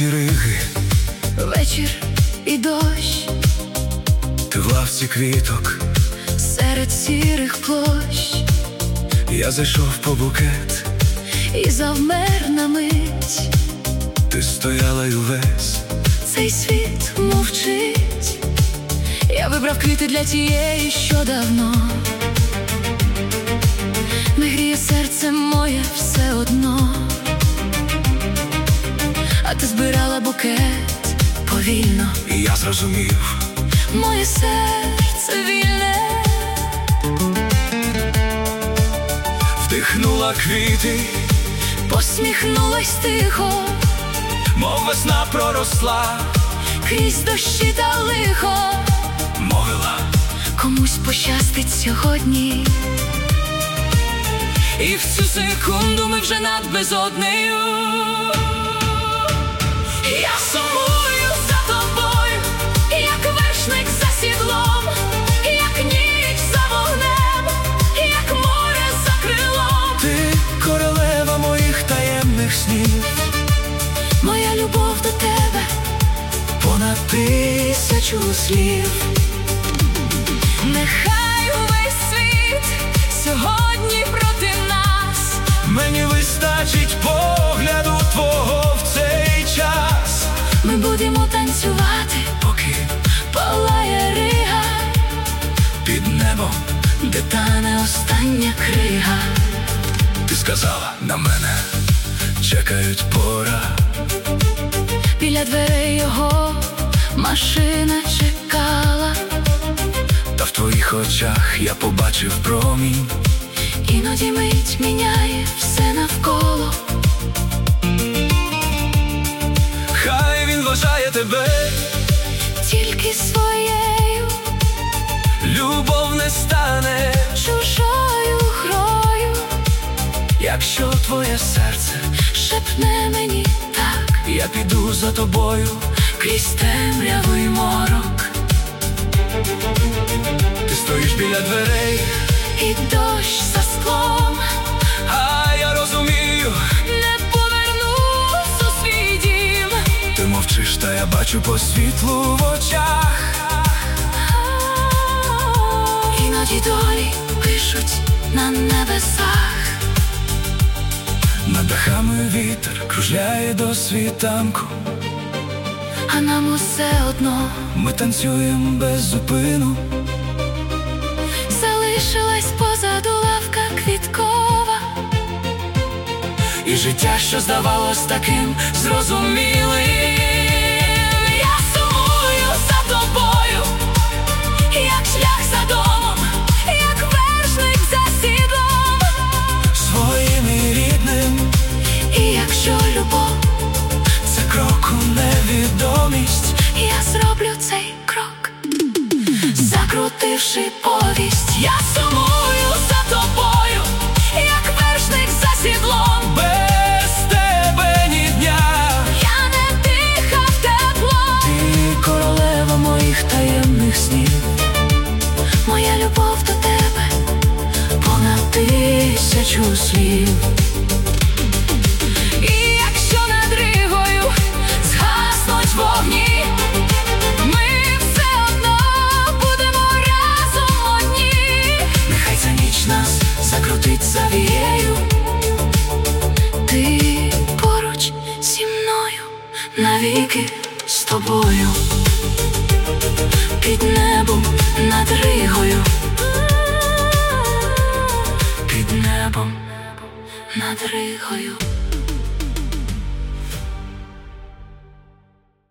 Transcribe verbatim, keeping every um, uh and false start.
вулиці Риги, вечір і дощ, ти в лавці квіток серед сірих площ. Я зайшов по букет і завмер на мить. Ти стояла й увесь цей світ мовчить. Я вибрав квіти для тієї, що давно не гріє серце моє все одно. А ти збирала букет повільно, і я зрозумів, моє серце вільне. вдихнула квіти, посміхнулась тихо, мов весна проросла, крізь дощі та лихо. мовила, комусь пощастить сьогодні. І в цю секунду ми вже над безоднею. Я сумую за тобою, як вершник за сідлом, як ніч за вогнем, як море за крилом. ти королева моїх таємних снів, Моя любов до тебе понад тисячу слів. Нехай увесь світ сьогодні проти нас, мені вистачить погляду твого в цей час. ми будемо танцювати, Поки палає Рига, під небом де тане остання крига. ти сказала, на мене чекають пора. Біля дверей його машина чекала, Та в твоїх очах я побачив промінь. іноді мить міняє все навколо. Хай він вважає тебе, Тільки своєю любов не стане, чужою грою, якщо твоє серце, шепне мені так, я піду за тобою. крізь темряву й морок. Ти стоїш біля дверей, І дощ за склом, а я розумію, не повернусь у свій дім. ти мовчиш, та я бачу по світлу в очах. Іноді долі пишуть на небесах. Над дахами вітер кружляє до світанку, А нам усе одно ми танцюємо без зупину. залишилась позаду лавка квіткова, І життя, що здавалось таким зрозумілим. я сумую за тобою, як шлях за домом, як вершник за сідлом. Своїм і рідним, І якщо любов, це крок у невідомість. я зроблю цей крок, закрутивши повість. Я сумую за тобою, як вершник за сідлом. Без тебе ні дня, Я не дихав теплом. ти королева моїх таємних снів. Моя любов до тебе понад тисячу слів. І якщо над Ригою згаснуть вогні, ми все одно будемо разом одні. Нехай ця ніч нас закрутить завією. Ти поруч зі мною, навіки з тобою, під небом над Ригою, Під небом над Ригою.